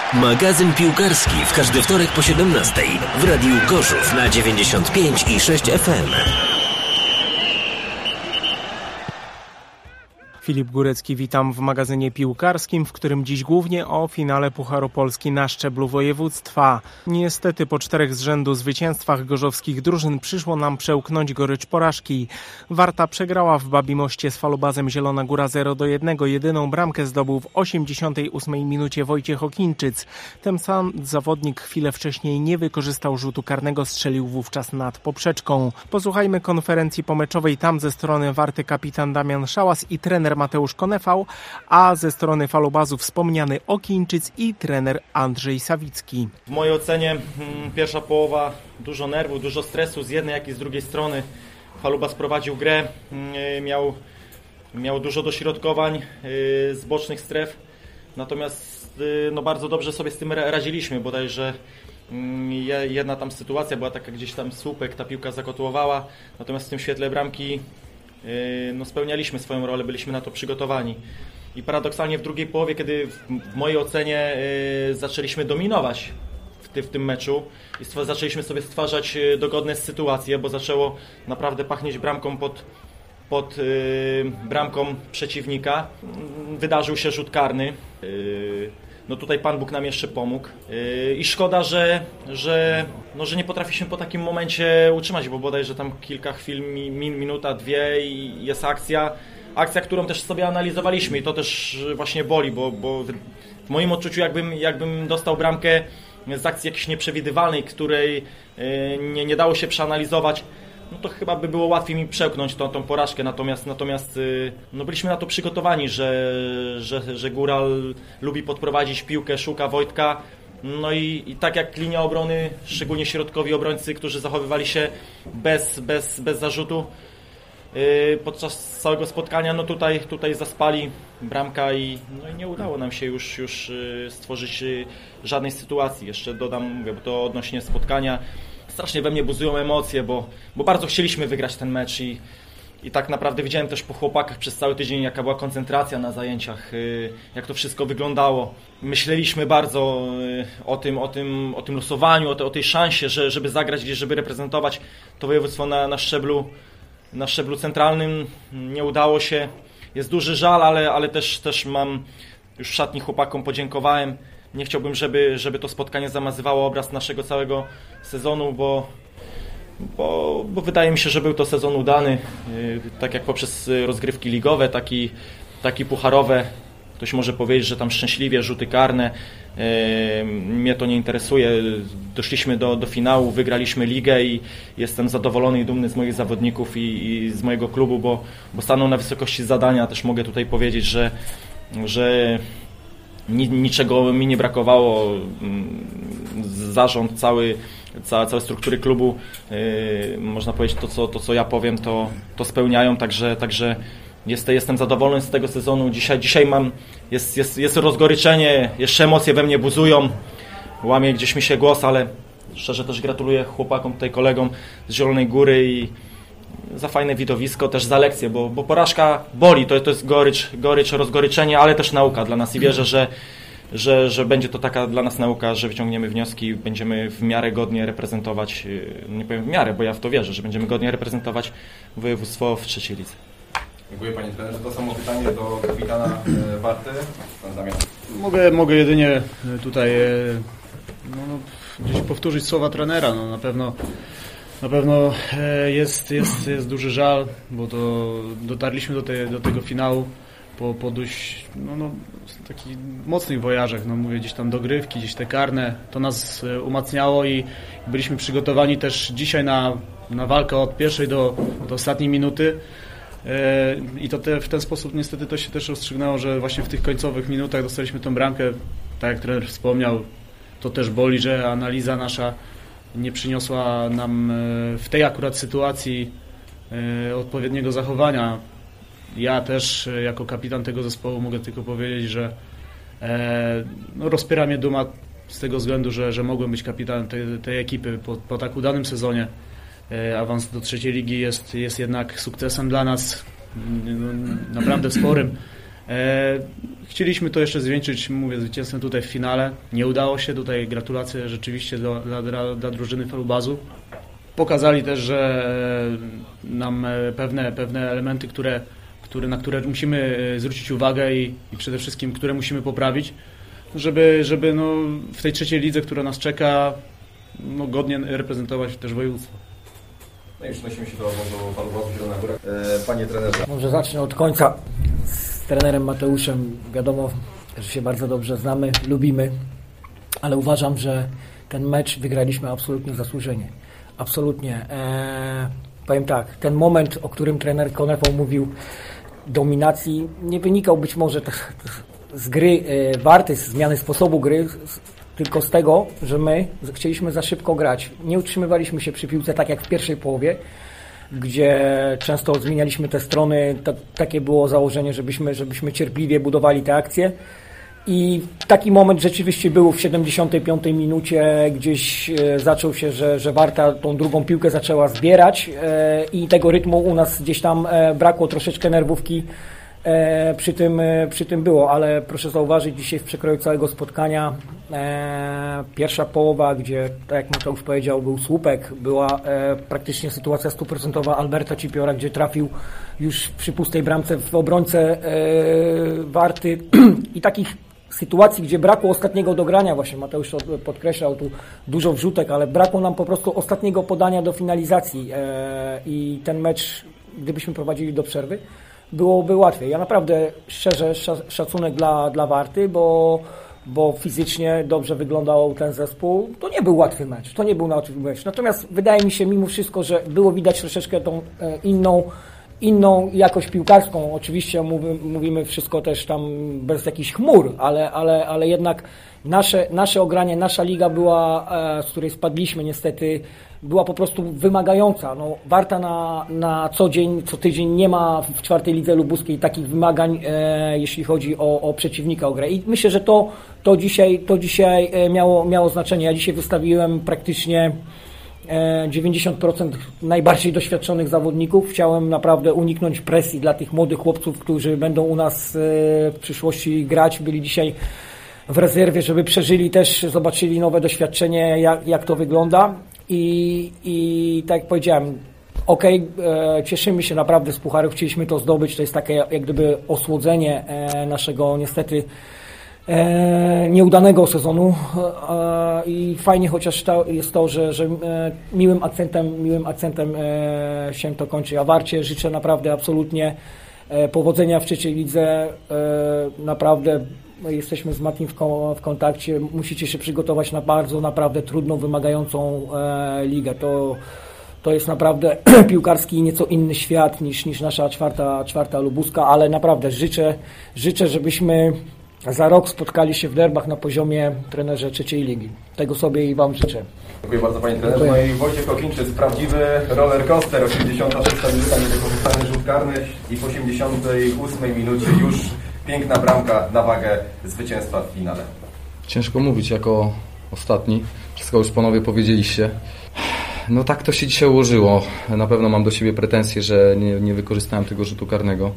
Magazyn piłkarski w każdy wtorek po 17 w Radiu Gorzów na 95,6 FM. Filip Górecki, witam w magazynie piłkarskim, w którym dziś głównie o finale Pucharu Polski na szczeblu województwa. Niestety po 4 z rzędu zwycięstwach gorzowskich drużyn przyszło nam przełknąć gorycz porażki. Warta przegrała w Babimoście z Falubazem Zielona Góra 0-1. Jedyną bramkę zdobył w 88 minucie Wojciech Okinczyc. Ten sam zawodnik chwilę wcześniej nie wykorzystał rzutu karnego, strzelił wówczas nad poprzeczką. Posłuchajmy konferencji pomeczowej. Tam ze strony Warty kapitan Damian Szałas i trener Mateusz Konefał, a ze strony Falubazu wspomniany Okinczyc i trener Andrzej Sawicki. W mojej ocenie pierwsza połowa dużo nerwów, dużo stresu z jednej jak i z drugiej strony. Falubaz prowadził grę, miał dużo dośrodkowań z bocznych stref, natomiast bardzo dobrze sobie z tym radziliśmy, bodajże jedna tam sytuacja była taka, gdzieś tam słupek, ta piłka zakotłowała, natomiast w tym świetle bramki spełnialiśmy swoją rolę, byliśmy na to przygotowani. I paradoksalnie w drugiej połowie, kiedy w mojej ocenie zaczęliśmy dominować w tym meczu i zaczęliśmy sobie stwarzać dogodne sytuacje, bo zaczęło naprawdę pachnieć bramką pod bramką przeciwnika. Wydarzył się rzut karny. Tutaj Pan Bóg nam jeszcze pomógł. I szkoda, że nie potrafiliśmy po takim momencie utrzymać, bo bodajże tam kilka chwil, minuta, dwie i jest akcja, którą też sobie analizowaliśmy i to też właśnie boli, bo w moim odczuciu jakbym dostał bramkę z akcji jakiejś nieprzewidywalnej, której nie dało się przeanalizować, to chyba by było łatwiej mi przełknąć tą porażkę, natomiast byliśmy na to przygotowani, że Góral lubi podprowadzić piłkę, szuka Wojtka, i tak jak linia obrony, szczególnie środkowi obrońcy, którzy zachowywali się bez zarzutu podczas całego spotkania, tutaj zaspali bramka i nie udało nam się już stworzyć żadnej sytuacji. Jeszcze dodam, bo to odnośnie spotkania, strasznie we mnie buzują emocje, bo bardzo chcieliśmy wygrać ten mecz i tak naprawdę widziałem też po chłopakach przez cały tydzień, jaka była koncentracja na zajęciach, jak to wszystko wyglądało. Myśleliśmy bardzo o tym losowaniu, o tej szansie, żeby zagrać gdzieś, żeby reprezentować to województwo na szczeblu centralnym. Nie udało się. Jest duży żal, ale też mam już w szatni chłopakom podziękowałem. Nie chciałbym, żeby to spotkanie zamazywało obraz naszego całego sezonu, bo wydaje mi się, że był to sezon udany, tak jak poprzez rozgrywki ligowe, tak i pucharowe. Ktoś może powiedzieć, że tam szczęśliwie, rzuty karne. Mnie to nie interesuje. Doszliśmy do finału, wygraliśmy ligę i jestem zadowolony i dumny z moich zawodników i z mojego klubu, bo staną na wysokości zadania. Też mogę tutaj powiedzieć, że niczego mi nie brakowało. Zarząd, całe struktury klubu, można powiedzieć, to co ja powiem, to spełniają, także jestem zadowolony z tego sezonu. Dzisiaj jest rozgoryczenie, jeszcze emocje we mnie buzują, łamie gdzieś mi się głos, ale szczerze też gratuluję chłopakom, tutaj kolegom z Zielonej Góry i za fajne widowisko, też za lekcję, bo porażka boli, to jest gorycz, rozgoryczenie, ale też nauka dla nas i wierzę, że będzie to taka dla nas nauka, że wyciągniemy wnioski i będziemy w miarę godnie reprezentować, nie powiem w miarę, bo ja w to wierzę, że będziemy godnie reprezentować województwo w trzeciej lidze. Dziękuję panie trenerze. To samo pytanie do kapitana Warty. Pan Damian. Mogę jedynie tutaj gdzieś powtórzyć słowa trenera. Na pewno jest duży żal, bo to dotarliśmy do tego finału po dość takich mocnych wojażach, mówię, gdzieś tam dogrywki, gdzieś te karne, to nas umacniało i byliśmy przygotowani też dzisiaj na walkę od pierwszej do ostatniej minuty i to w ten sposób niestety to się też rozstrzygnęło, że właśnie w tych końcowych minutach dostaliśmy tą bramkę, tak jak trener wspomniał, to też boli, że analiza nasza nie przyniosła nam w tej akurat sytuacji odpowiedniego zachowania. Ja też jako kapitan tego zespołu mogę tylko powiedzieć, że rozpiera mnie duma z tego względu, że mogłem być kapitanem tej ekipy po tak udanym sezonie. Awans do trzeciej ligi jest jednak sukcesem dla nas naprawdę sporym. Chcieliśmy to jeszcze zwieńczyć, mówię, zwycięstwem tutaj w finale. Nie udało się, tutaj gratulacje rzeczywiście dla drużyny Falubazu. Pokazali też, że nam pewne elementy, na które musimy zwrócić uwagę i przede wszystkim, które musimy poprawić, żeby no, w tej trzeciej lidze, która nas czeka, no, godnie reprezentować też województwo. No i przenosimy się do Falubazu Zielona Góra. Panie trenerze. Może zacznę od końca. Z trenerem Mateuszem wiadomo, że się bardzo dobrze znamy, lubimy, ale uważam, że ten mecz wygraliśmy absolutnie zasłużenie. Absolutnie. Powiem tak, ten moment, o którym trener Konefo mówił, dominacji, nie wynikał być może z gry Warty, z zmiany sposobu gry, tylko z tego, że my chcieliśmy za szybko grać. Nie utrzymywaliśmy się przy piłce tak jak w pierwszej połowie, gdzie często zmienialiśmy te strony. Takie było założenie, żebyśmy cierpliwie budowali te akcje. I taki moment rzeczywiście był w 75 minucie, gdzieś zaczął się, że Warta tą drugą piłkę zaczęła zbierać i tego rytmu u nas gdzieś tam brakło, troszeczkę nerwówki przy tym było, ale proszę zauważyć, dzisiaj w przekroju całego spotkania pierwsza połowa, gdzie, tak jak Mateusz powiedział, był słupek, była praktycznie sytuacja 100% Alberta Cipiora, gdzie trafił już przy pustej bramce w obrońcę Warty i takich sytuacji, gdzie brakło ostatniego dogrania, właśnie Mateusz podkreślał tu dużo wrzutek, ale brakło nam po prostu ostatniego podania do finalizacji i ten mecz, gdybyśmy prowadzili do przerwy, byłoby łatwiej. Ja naprawdę szczerze szacunek dla Warty, bo fizycznie dobrze wyglądał ten zespół. To nie był łatwy mecz, Natomiast wydaje mi się mimo wszystko, że było widać troszeczkę tą inną jakość piłkarską. Oczywiście mówimy wszystko też tam bez jakichś chmur, ale jednak nasze ogranie, nasza liga była, z której spadliśmy niestety, była po prostu wymagająca. No, Warta na co dzień, co tydzień nie ma w czwartej lidze lubuskiej takich wymagań, jeśli chodzi o przeciwnika, o grę. I myślę, że to dzisiaj miało znaczenie. Ja dzisiaj wystawiłem praktycznie 90% najbardziej doświadczonych zawodników. Chciałem naprawdę uniknąć presji dla tych młodych chłopców, którzy będą u nas w przyszłości grać. Byli dzisiaj w rezerwie, żeby przeżyli też, zobaczyli nowe doświadczenie, jak to wygląda. I tak jak powiedziałem, cieszymy się naprawdę z pucharów, chcieliśmy to zdobyć. To jest takie jak gdyby osłodzenie naszego niestety nieudanego sezonu i fajnie chociaż jest to, że miłym akcentem się to kończy. Ja Warcie życzę naprawdę absolutnie powodzenia w trzeciej lidze. Naprawdę jesteśmy z Matim w kontakcie. Musicie się przygotować na bardzo, naprawdę trudną, wymagającą ligę. To jest naprawdę piłkarski nieco inny świat niż nasza czwarta lubuska, ale naprawdę życzę, żebyśmy za rok spotkali się w derbach na poziomie trenerze trzeciej ligi. Tego sobie i Wam życzę. Dziękuję bardzo Panie trenerze. No i Wojciech Kokińczyk, prawdziwy roller coaster. 86 minuta, niewykorzystany rzut karny i w 88 minucie już piękna bramka na wagę zwycięstwa w finale. Ciężko mówić jako ostatni. Wszystko już panowie powiedzieliście. No tak to się dzisiaj ułożyło. Na pewno mam do siebie pretensje, że nie wykorzystałem tego rzutu karnego.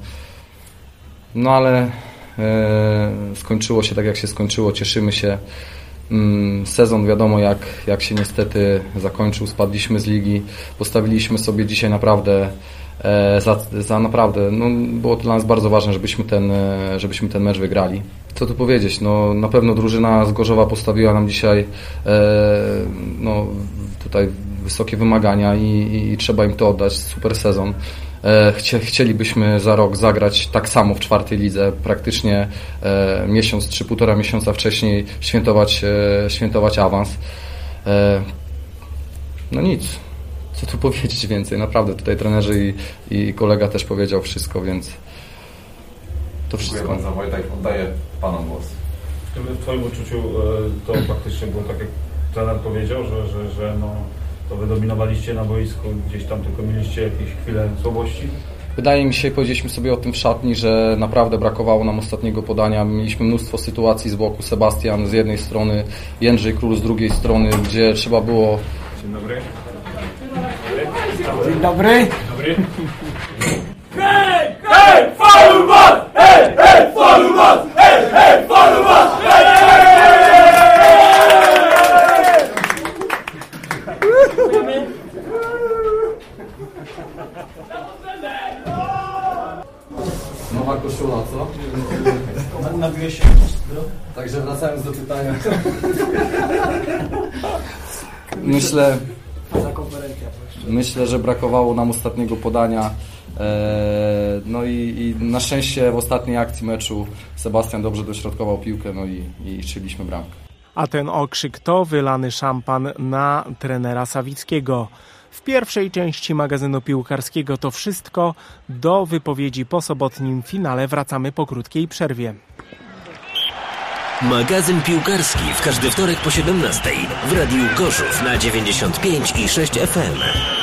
No ale skończyło się tak jak się skończyło. Cieszymy się. Sezon wiadomo jak się niestety zakończył. Spadliśmy z ligi. Postawiliśmy sobie dzisiaj naprawdę za naprawdę, no, było to dla nas bardzo ważne, żebyśmy ten mecz wygrali. Co tu powiedzieć, no, na pewno drużyna z Gorzowa postawiła nam dzisiaj no, tutaj wysokie wymagania i trzeba im to oddać, super sezon. Chcielibyśmy za rok zagrać tak samo w czwartej lidze, praktycznie miesiąc czy półtora miesiąca wcześniej świętować awans. No nic. Co tu powiedzieć więcej? Naprawdę tutaj trenerzy i kolega też powiedział wszystko, więc to wszystko. Dziękuję bardzo Wojtek, oddaję Panom głos. W Twoim odczuciu to faktycznie było tak, jak trener powiedział, że no, to wy dominowaliście na boisku, gdzieś tam tylko mieliście jakieś chwile słabości? Wydaje mi się, powiedzieliśmy sobie o tym w szatni, że naprawdę brakowało nam ostatniego podania. Mieliśmy mnóstwo sytuacji z boku, Sebastian z jednej strony, Jędrzej Król z drugiej strony, gdzie trzeba było... Dzień dobry. Dzień dobry. Dobry. Hej, hej, Falubas! Hej, hej, nabiłeś się Także wracając do pytania. Myślę, że brakowało nam ostatniego podania. No i na szczęście w ostatniej akcji meczu Sebastian dobrze dośrodkował piłkę, no i strzeliśmy bramkę. A ten okrzyk to wylany szampan na trenera Sawickiego. W pierwszej części magazynu piłkarskiego to wszystko. Do wypowiedzi po sobotnim finale wracamy po krótkiej przerwie. Magazyn piłkarski w każdy wtorek po 17:00 w Radiu Gorzów na 95,6 FM.